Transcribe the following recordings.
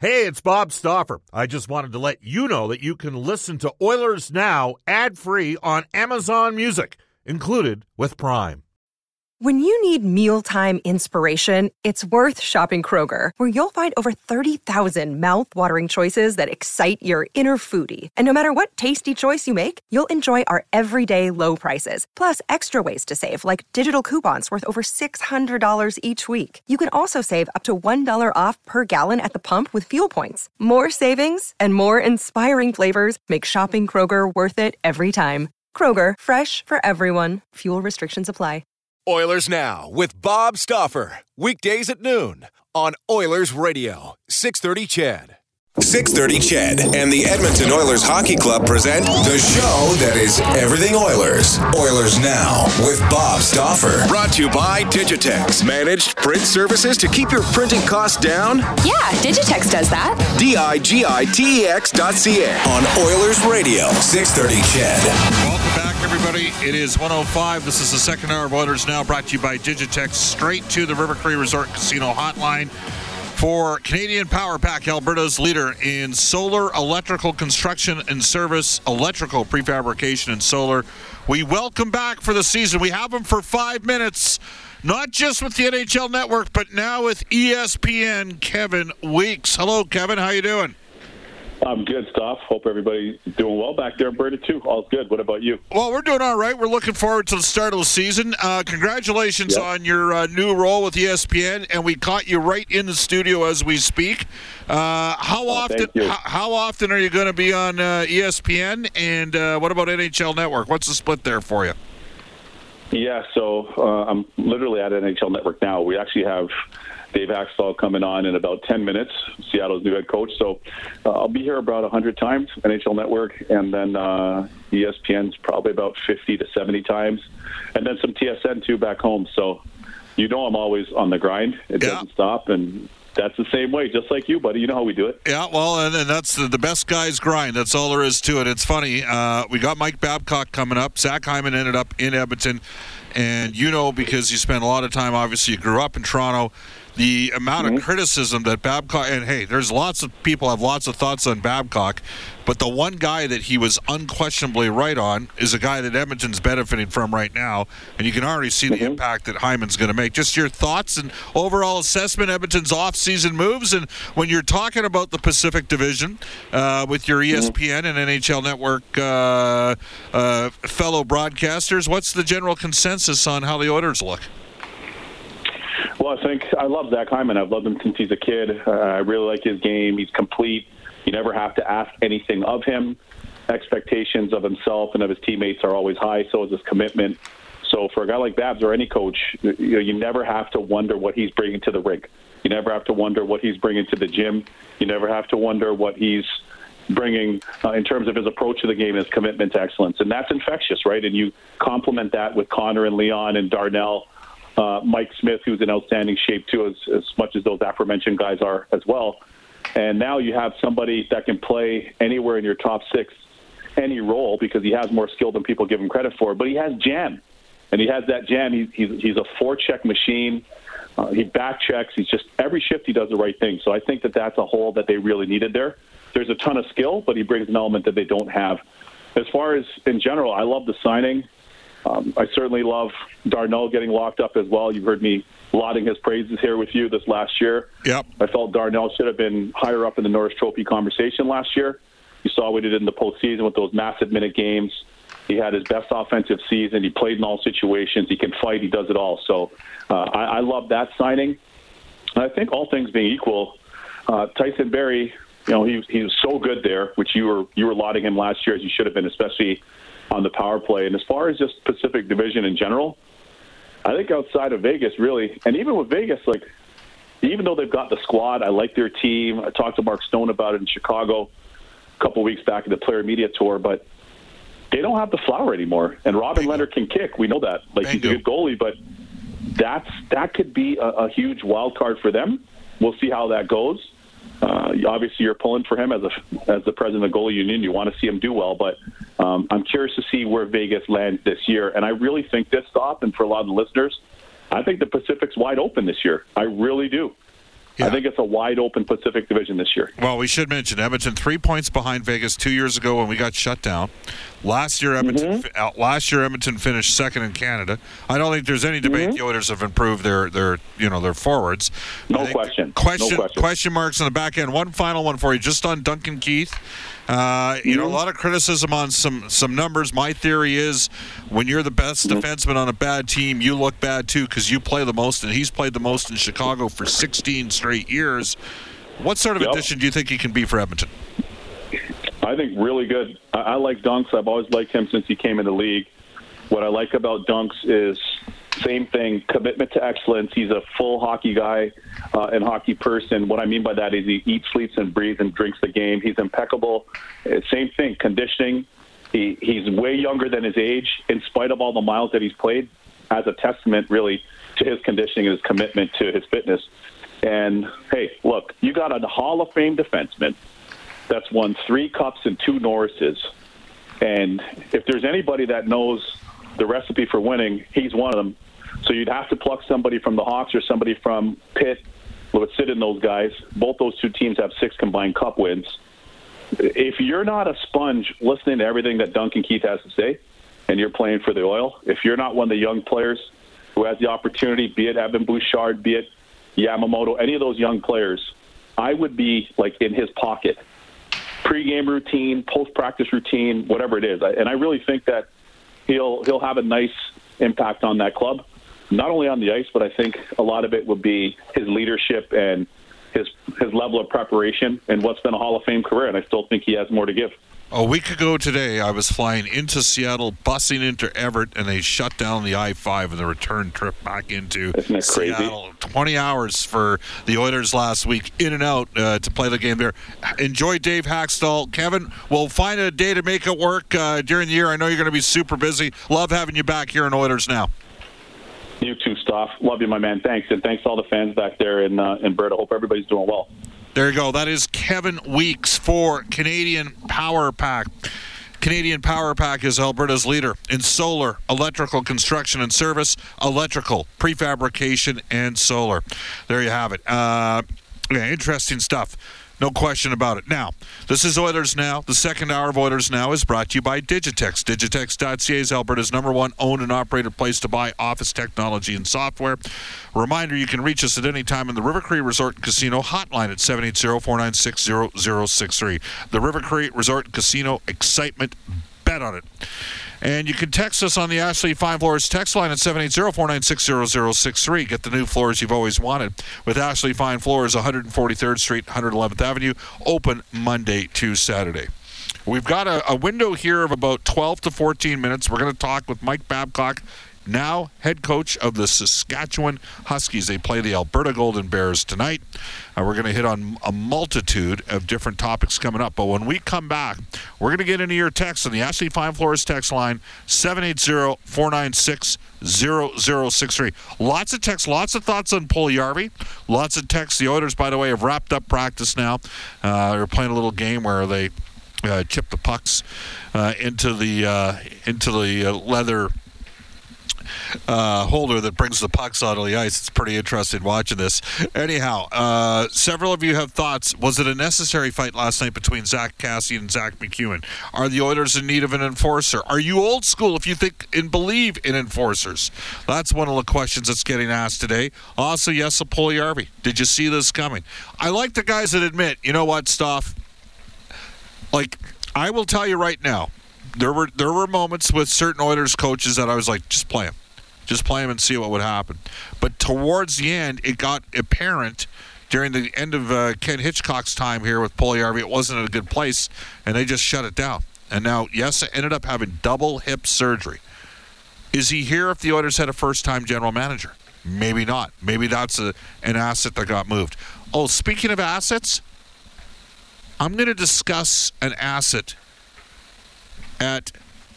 Hey, it's Bob Stauffer. I just wanted to let you know that you can listen to Oilers Now ad-free on Amazon Music, included with Prime. When you need mealtime inspiration, it's worth shopping Kroger, where you'll find over 30,000 mouth-watering choices that excite your inner foodie. And no matter what tasty choice you make, you'll enjoy our everyday low prices, plus extra ways to save, like digital coupons worth over $600 each week. You can also save up to $1 off per gallon at the pump with fuel points. More savings and more inspiring flavors make shopping Kroger worth it every time. Kroger, fresh for everyone. Fuel restrictions apply. Oilers Now with Bob Stauffer. Weekdays at noon on Oilers Radio, 630 CHED. 630 CHED and the Edmonton Oilers Hockey Club present the show that is everything Oilers. Oilers Now with Bob Stauffer. Brought to you by Digitex. Managed print services to keep your printing costs down? Yeah, Digitex does that. digitex.ca on Oilers Radio, 630 CHED. Welcome back, everybody. It is 1:05. This is the second hour of Oilers Now, brought to you by Digitex. Straight to the River Cree Resort Casino hotline for Canadian Power Pack, Alberta's leader in solar electrical construction and service, electrical prefabrication and solar. We welcome back for the season. We have them for 5 minutes, not just with the NHL Network, but now with ESPN, Kevin Weeks. Hello, Kevin. How you doing? I'm good, Stoff. Hope everybody's doing well back there in Alberta, too. All's good. What about you? Well, we're doing all right. We're looking forward to the start of the season. Congratulations on your new role with ESPN, and we caught you right in the studio as we speak. How often are you going to be on ESPN, and what about NHL Network? What's the split there for you? Yeah, so I'm literally at NHL Network now. We actually have Dave Axtell coming on in about 10 minutes, Seattle's new head coach. So I'll be here about 100 times, NHL Network, and then ESPN's probably about 50 to 70 times, and then some TSN, too, back home. So you know I'm always on the grind. It doesn't stop, and that's the same way, just like you, buddy. You know how we do it. Yeah, well, and that's the best guy's grind. That's all there is to it. It's funny. We got Mike Babcock coming up. Zach Hyman ended up in Edmonton. And you know, because you spent a lot of time, obviously, you grew up in Toronto, the amount of criticism that Babcock, and hey, there's lots of people have lots of thoughts on Babcock, but the one guy that he was unquestionably right on is a guy that Edmonton's benefiting from right now, and you can already see the impact that Hyman's going to make. Just your thoughts and overall assessment, Edmonton's off-season moves, and when you're talking about the Pacific Division with your ESPN and NHL Network fellow broadcasters, what's the general consensus on how the Oilers look? Well, I love Zach Hyman. I've loved him since he's a kid. I really like his game. He's complete. You never have to ask anything of him. Expectations of himself and of his teammates are always high, so is his commitment. So for a guy like Babs or any coach, you never have to wonder what he's bringing to the rink. You never have to wonder what he's bringing to the gym. You never have to wonder what he's bringing in terms of his approach to the game and his commitment to excellence. And that's infectious, right? And you complement that with Connor and Leon and Darnell, Mike Smith, who's in outstanding shape, too, as much as those aforementioned guys are as well. And now you have somebody that can play anywhere in your top six, any role, because he has more skill than people give him credit for. But he has jam. And he has that jam. He's a forecheck machine. He back checks. He's just, every shift he does the right thing. So I think that's a hole that they really needed there. There's a ton of skill, but he brings an element that they don't have. As far as in general, I love the signing. I certainly love Darnell getting locked up as well. You've heard me lauding his praises here with you this last year. Yep. I felt Darnell should have been higher up in the Norris Trophy conversation last year. You saw what he did in the postseason with those massive minute games. He had his best offensive season. He played in all situations. He can fight. He does it all. So I love that signing. And I think all things being equal, Tyson Barrie, he was so good there, which you were lauding him last year, as you should have been, especially on the power play. And as far as just Pacific Division in general, I think outside of Vegas, really, and even with Vegas, like, even though they've got the squad, I like their team. I talked to Mark Stone about it in Chicago a couple weeks back at the Player Media Tour, but they don't have the flower anymore. And Robin Leonard can kick. We know that. Like, he's a good goalie, but that could be a huge wild card for them. We'll see how that goes. Obviously, you're pulling for him as the president of the goalie union. You want to see him do well, but I'm curious to see where Vegas lands this year. And I really think this stop, and for a lot of the listeners, I think the Pacific's wide open this year. I really do. I think it's a wide-open Pacific Division this year. Well, we should mention Edmonton 3 points behind Vegas 2 years ago when we got shut down. Last year, Edmonton finished second in Canada. I don't think there's any debate the Oilers have improved their forwards. No question. Question marks on the back end. One final one for you, just on Duncan Keith. A lot of criticism on some numbers. My theory is when you're the best defenseman on a bad team, you look bad too because you play the most, and he's played the most in Chicago for 16 straight years. What sort of addition do you think he can be for Edmonton? I think really good. I like Dunks. I've always liked him since he came in the league. What I like about Dunks is same thing, commitment to excellence. He's a full hockey guy and hockey person. What I mean by that is he eats, sleeps, and breathes and drinks the game. He's impeccable. Same thing, conditioning. He's way younger than his age, in spite of all the miles that he's played, as a testament, really, to his conditioning and his commitment to his fitness. And, hey, look, you got a Hall of Fame defenseman that's won 3 Cups and 2 Norrises. And if there's anybody that knows the recipe for winning, he's one of them. So you'd have to pluck somebody from the Hawks or somebody from Pitt who would sit in those guys. Both those two teams have 6 combined Cup wins. If you're not a sponge listening to everything that Duncan Keith has to say, and you're playing for the Oil, if you're not one of the young players who has the opportunity, be it Evan Bouchard, be it Yamamoto, any of those young players, I would be like in his pocket. Pre-game routine, post-practice routine, whatever it is. And I really think that he'll have a nice impact on that club, not only on the ice, but I think a lot of it would be his leadership and his level of preparation and what's been a Hall of Fame career, and I still think he has more to give. A week ago today, I was flying into Seattle, busing into Everett, and they shut down the I-5 and the return trip back into Seattle. 20 hours for the Oilers last week, in and out to play the game there. Enjoy Dave Haxtell. Kevin, we'll find a day to make it work during the year. I know you're going to be super busy. Love having you back here in Oilers Now. You too, Stoff. Love you, my man. Thanks. And thanks to all the fans back there in Bert. I hope everybody's doing well. There you go. That is Kevin Weeks for Canadian Power Pack. Canadian Power Pack is Alberta's leader in solar, electrical construction and service, electrical, prefabrication, and solar. There you have it. Interesting stuff. No question about it. Now, this is Oilers Now. The second hour of Oilers Now is brought to you by Digitex. Digitex.ca is Alberta's #1 owned and operated place to buy office technology and software. A reminder, you can reach us at any time in the River Cree Resort and Casino hotline at 780-496-0063. The River Cree Resort and Casino excitement, bet on it. And you can text us on the Ashley Fine Floors text line at 780-496-0063. Get the new floors you've always wanted with Ashley Fine Floors, 143rd Street, 111th Avenue, open Monday to Saturday. We've got a window here of about 12 to 14 minutes. We're going to talk with Mike Babcock, now head coach of the Saskatchewan Huskies. They play the Alberta Golden Bears tonight. We're going to hit on a multitude of different topics coming up. But when we come back, we're going to get into your text on the Ashley Fine Floors text line, 780-496-0063. Lots of texts, lots of thoughts on Puljujarvi. Lots of texts. The Oilers, by the way, have wrapped up practice now. They're playing a little game where they chip the pucks into the leather holder that brings the pucks onto the ice. It's pretty interesting watching this. Anyhow, several of you have thoughts. Was it a necessary fight last night between Zach Kassian and Zach McEwen? Are the Oilers in need of an enforcer? Are you old school if you think and believe in enforcers? That's one of the questions that's getting asked today. Also, yes, a Puljujarvi. Did you see this coming? I like the guys that admit, you know what, Stoff? Like, I will tell you right now, there were moments with certain Oilers coaches that I was like, just play him. Just play him and see what would happen. But towards the end, it got apparent during the end of Ken Hitchcock's time here with Puljujarvi, it wasn't in a good place, and they just shut it down. And now, yes, ended up having double hip surgery. Is he here if the Oilers had a first-time general manager? Maybe not. Maybe that's an asset that got moved. Oh, speaking of assets, I'm going to discuss an asset at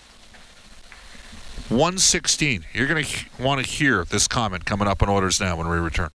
1:16. You're going to want to hear this comment coming up on Oilers Now when we return.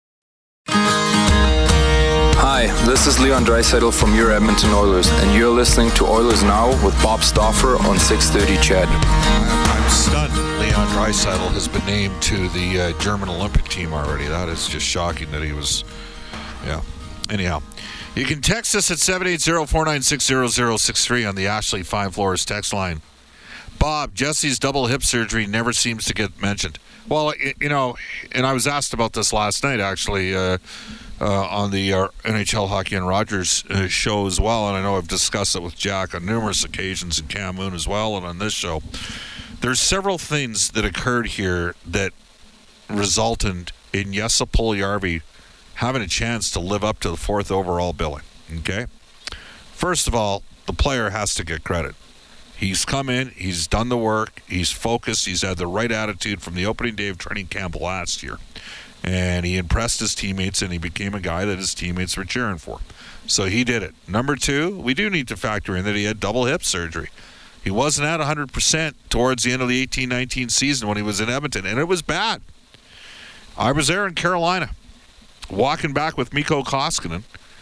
Hi, this is Leon Draisaitl from your Edmonton Oilers, and you're listening to Oilers Now with Bob Stauffer on 630 CHED. I'm stunned. Leon Draisaitl has been named to the German Olympic team already. That is just shocking that he was, Anyhow, you can text us at 780-496-0063 on the Ashley Fine Floors text line. Bob, Jesse's double hip surgery never seems to get mentioned. Well, and I was asked about this last night, actually, on the NHL Hockey and Rogers show as well, and I know I've discussed it with Jack on numerous occasions and Cam Moon as well, and on this show. There's several things that occurred here that resulted in Jesse Puljujärvi having a chance to live up to the 4th overall billing, okay? First of all, the player has to get credit. He's come in, he's done the work, he's focused, he's had the right attitude from the opening day of training camp last year. And he impressed his teammates, and he became a guy that his teammates were cheering for. So he did it. Number 2, we do need to factor in that he had double hip surgery. He wasn't at 100% towards the end of the 18-19 season when he was in Edmonton, and it was bad. I was there in Carolina, walking back with Mikko Koskinen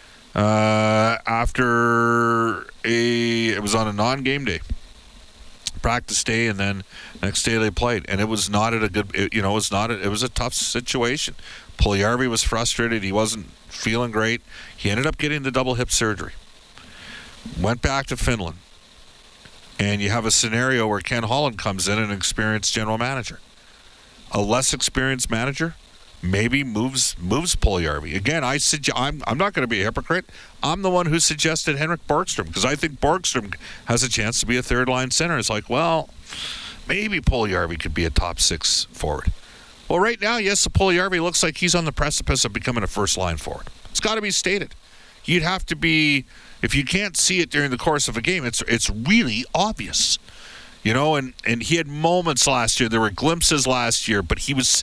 after it was on a non-game day. Practice day, and then next day they played, and it was not at a good. It was a tough situation. Puljujärvi was frustrated. He wasn't feeling great. He ended up getting the double hip surgery. Went back to Finland, and you have a scenario where Ken Holland comes in, an experienced general manager. A less experienced manager maybe moves Puljujärvi. Again, I'm not going to be a hypocrite. I'm the one who suggested Henrik Borgstrom because I think Borgstrom has a chance to be a third-line center. It's like, well, maybe Puljujärvi could be a top 6 forward. Well, right now, yes, Puljujärvi looks like he's on the precipice of becoming a first-line forward. It's got to be stated. You'd have to be, if you can't see it during the course of a game, it's really obvious. And he had moments last year. There were glimpses last year, but he was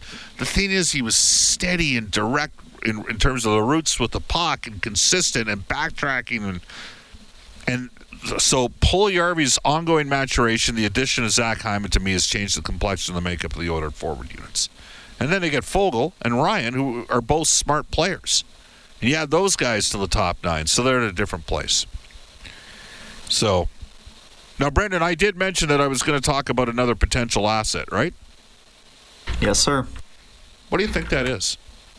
steady and direct in terms of the roots with the puck and consistent and backtracking. And so Puljujärvi's ongoing maturation, the addition of Zach Hyman to me has changed the complexion of the makeup of the Oilers forward units. And then they get Foegele and Ryan, who are both smart players. And you add those guys to the top 9, so they're in a different place. So... Now, Brendan, I did mention that I was going to talk about another potential asset, right? Yes, sir. What do you think that is?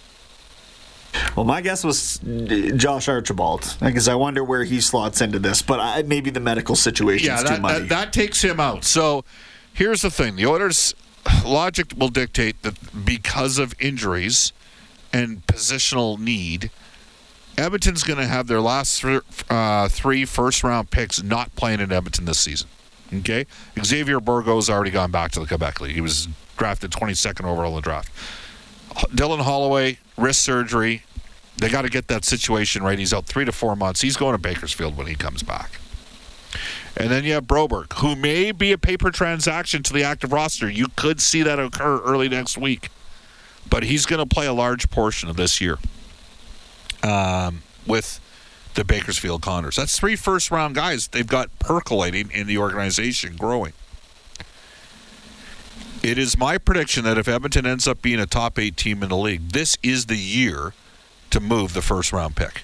Well, my guess was Josh Archibald, because I wonder where he slots into this, but maybe the medical situation is too muddy. That takes him out. So here's the thing. The Oilers' logic will dictate that because of injuries and positional need, Edmonton's going to have their last 3 first-round picks not playing in Edmonton this season. Okay? Xavier Bourgault's already gone back to the Quebec League. He was drafted 22nd overall in the draft. Dylan Holloway, wrist surgery. They got to get that situation right. He's out 3 to 4 months. He's going to Bakersfield when he comes back. And then you have Broberg, who may be a paper transaction to the active roster. You could see that occur early next week. But he's going to play a large portion of this year. With the Bakersfield Condors. That's 3 first-round guys they've got percolating in the organization, growing. It is my prediction that if Edmonton ends up being a top 8 team in the league, this is the year to move the first-round pick.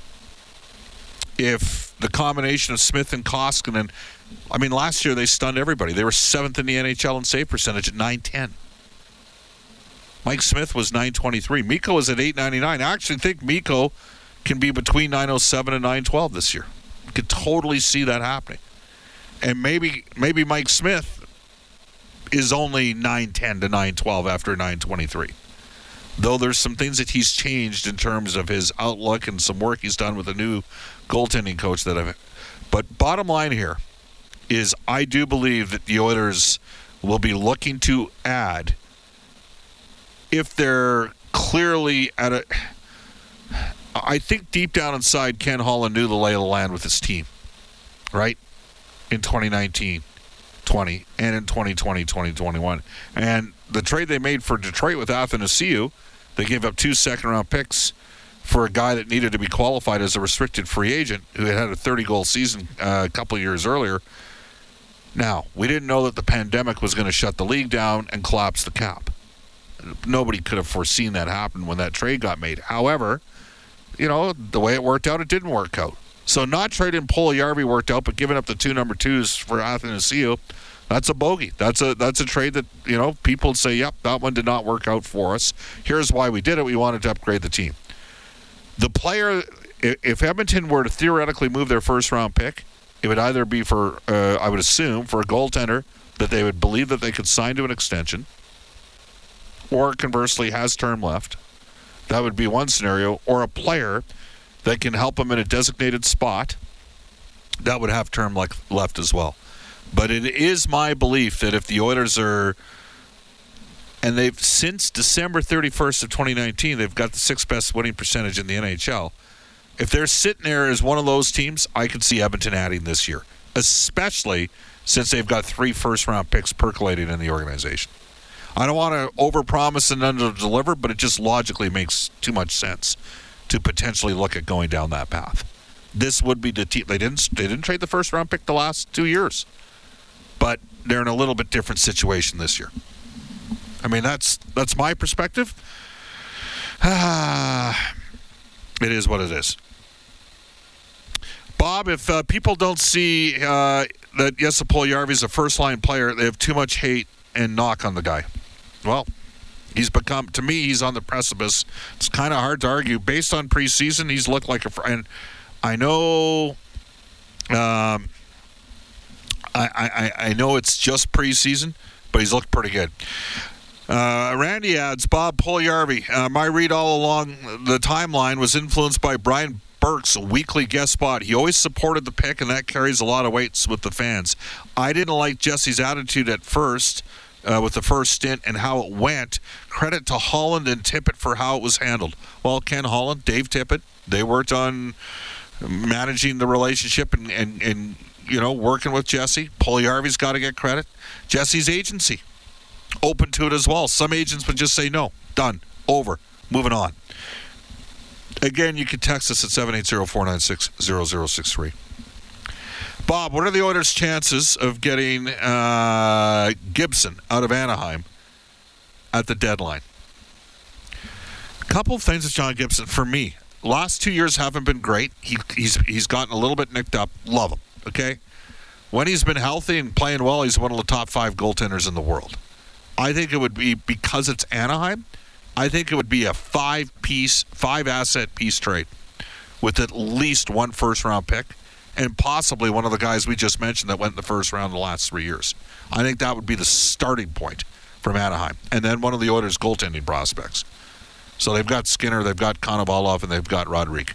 If the combination of Smith and Koskinen, last year they stunned everybody. They were 7th in the NHL in save percentage at .910. Mike Smith was .923. Mikko was at .899. I actually think Mikko can be between .907 and .912 this year. You could totally see that happening. And maybe Mike Smith is only .910 to .912 after .923. Though there's some things that he's changed in terms of his outlook and some work he's done with a new goaltending coach But bottom line here is I do believe that the Oilers will be looking to add, if they're clearly at a... I think deep down inside, Ken Holland knew the lay of the land with his team, right? In 2019, 20, and in 2020, 2021. And the trade they made for Detroit with Athanasiou, they gave up 2 second-round picks for a guy that needed to be qualified as a restricted free agent who had a 30-goal season a couple of years earlier. Now, we didn't know that the pandemic was going to shut the league down and collapse the cap. Nobody could have foreseen that happen when that trade got made. However, the way it worked out, it didn't work out. So not trading Puljujärvi worked out, but giving up the 2 number 2s for Athanasiou, that's a bogey. That's a trade that, people would say, yep, that one did not work out for us. Here's why we did it. We wanted to upgrade the team. The player if Edmonton were to theoretically move their first-round pick, it would either be for, I would assume, for a goaltender that they would believe that they could sign to an extension, or conversely has term left. That would be one scenario. Or a player that can help them in a designated spot that would have term left as well. But it is my belief that if the Oilers are, and they've since December 31st of 2019, they've got the 6th best winning percentage in the NHL. If they're sitting there as one of those teams, I could see Edmonton adding this year, especially since they've got 3 first-round picks percolating in the organization. I don't want to overpromise and under-deliver, but it just logically makes too much sense to potentially look at going down that path. This would be the team. They didn't trade the first-round pick the last 2 years, but they're in a little bit different situation this year. I mean, that's my perspective. It is what it is. Bob, if people don't see that Jesse Puljujärvi is a first-line player, they have too much hate and knock on the guy. Well, he's become, to me, he's on the precipice. It's kind of hard to argue. Based on preseason, he's looked like a friend. I know I know it's just preseason, but he's looked pretty good. Randy adds, Bob Puljujärvi, my read all along the timeline was influenced by Brian Burke's weekly guest spot. He always supported the pick, and that carries a lot of weight with the fans. I didn't like Jesse's attitude at first with the first stint and how it went. Credit to Holland and Tippett for how it was handled. Well, Ken Holland, Dave Tippett, they worked on managing the relationship and working with Jesse. Puljujärvi's got to get credit. Jesse's agency, open to it as well. Some agents would just say no, done, over, moving on. Again, you can text us at 780-496-0063. Bob, what are the Oilers' chances of getting Gibson out of Anaheim at the deadline? A couple of things with John Gibson. For me, last 2 years haven't been great. He's gotten a little bit nicked up. Love him, okay? When he's been healthy and playing well, he's one of the top 5 goaltenders in the world. I think it would be, because it's Anaheim, I think it would be a 5-asset piece trade with at least 1 first-round pick and possibly one of the guys we just mentioned that went in the first round in the last 3 years. I think that would be the starting point from Anaheim. And then one of the Oilers' goaltending prospects. So they've got Skinner, they've got Konovalov, and they've got Rodrigue.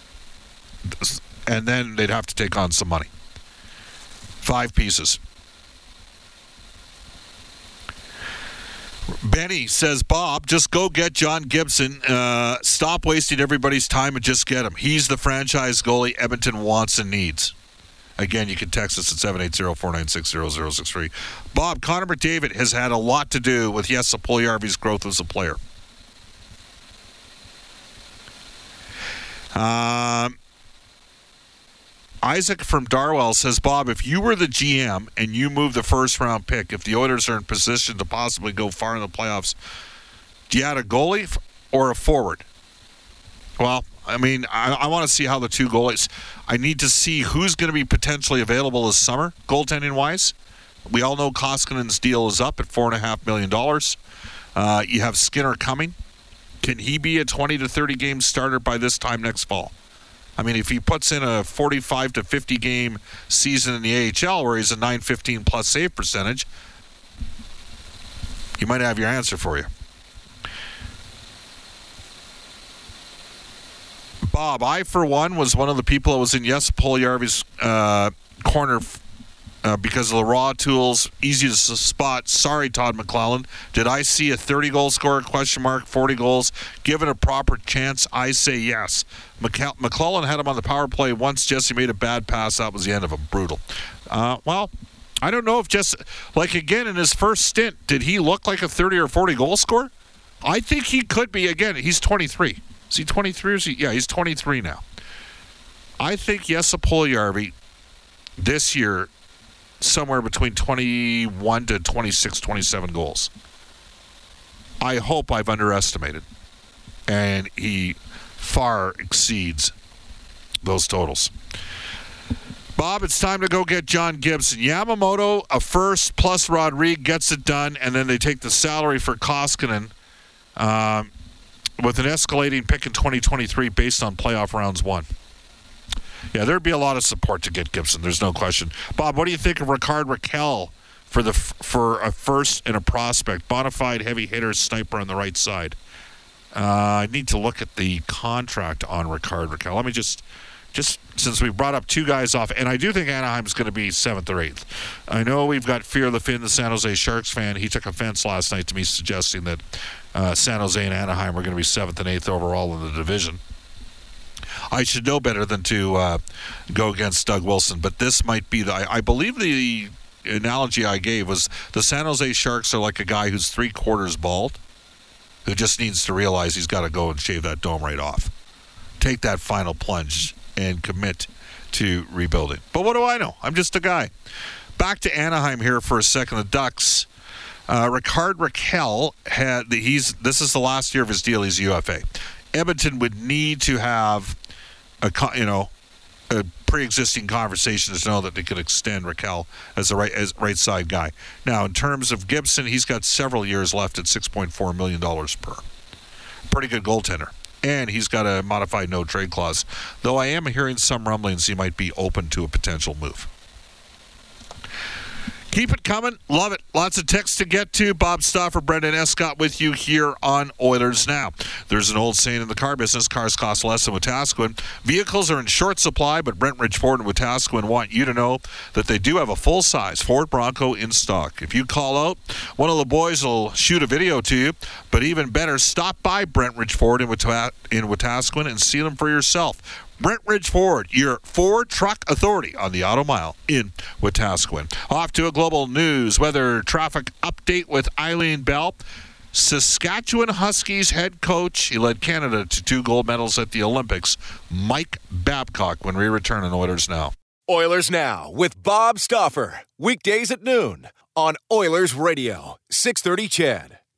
And then they'd have to take on some money. 5 pieces. Benny says, Bob, just go get John Gibson. Stop wasting everybody's time and just get him. He's the franchise goalie Edmonton wants and needs. Again, you can text us at 780-496-0063. Bob, Connor McDavid has had a lot to do with Jesse Puljujärvi's growth as a player. Isaac from Darwell says, Bob, if you were the GM and you move the first-round pick, if the Oilers are in position to possibly go far in the playoffs, do you add a goalie or a forward? Well, I mean, I want to see how the 2 goalies... I need to see who's going to be potentially available this summer, goaltending-wise. We all know Koskinen's deal is up at $4.5 million. You have Skinner coming. Can he be a 20 to 30 game starter by this time next fall? I mean, if he puts in a 45 to 50 game season in the AHL where he's a .915 plus save percentage, you might have your answer for you. Bob, I, for one, was one of the people that was in Jesse Puljujärvi's corner because of the raw tools, easy to spot. Sorry, Todd McClellan. Did I see a 30-goal scorer, ? 40 goals? Given a proper chance, I say yes. McClellan had him on the power play once. Jesse made a bad pass. That was the end of him. Brutal. Well, I don't know if Jesse, again, in his first stint, did he look like a 30 or 40 goal scorer? I think he could be. Again, he's 23. Is he 23 or is he? Yeah, he's 23 now. I think Jesse Puljujärvi this year, somewhere between 21 to 26, 27 goals. I hope I've underestimated. And he far exceeds those totals. Bob, it's time to go get John Gibson. Yamamoto, a first plus Rodrigue gets it done, and then they take the salary for Koskinen. with an escalating pick in 2023 based on playoff rounds won. Yeah, there'd be a lot of support to get Gibson. There's no question. Bob, what do you think of Rickard Rakell for a first and a prospect, bona fide heavy hitter, sniper on the right side? I need to look at the contract on Rickard Rakell. Let me just since we brought up two guys off, and I do think Anaheim's going to be 7th or 8th. I know we've got Fear LaFin, the San Jose Sharks fan. He took offense last night to me suggesting that San Jose and Anaheim are going to be 7th and 8th overall in the division. I should know better than to go against Doug Wilson, but this might be I believe the analogy I gave was the San Jose Sharks are like a guy who's 3/4 bald, who just needs to realize he's got to go and shave that dome right off. Take that final plunge and commit to rebuilding. But what do I know? I'm just a guy. Back to Anaheim here for a second. The Ducks. Rickard Rakell this is the last year of his deal. He's UFA. Edmonton would need to have a pre-existing conversation to know that they could extend Rakell as a right side guy. Now, in terms of Gibson, he's got several years left at $6.4 million per. Pretty good goaltender. And he's got a modified no-trade clause. Though I am hearing some rumblings he might be open to a potential move. Keep it coming. Love it. Lots of texts to get to. Bob Stauffer, Brendan Escott with you here on Oilers Now. There's an old saying in the car business, cars cost less than Wetaskiwin. Vehicles are in short supply, but Brentridge Ford and Wetaskiwin want you to know that they do have a full-size Ford Bronco in stock. If you call out, one of the boys will shoot a video to you, but even better, stop by Brentridge Ford in Wetaskiwin and see them for yourself. Brentridge Ford, your Ford truck authority on the Auto Mile in Wetaskiwin. Off to a global news weather traffic update with Eileen Bell. Saskatchewan Huskies head coach, he led Canada to 2 gold medals at the Olympics, Mike Babcock, when we return on Oilers Now. Oilers Now with Bob Stauffer. Weekdays at noon on Oilers Radio, 630 CHED.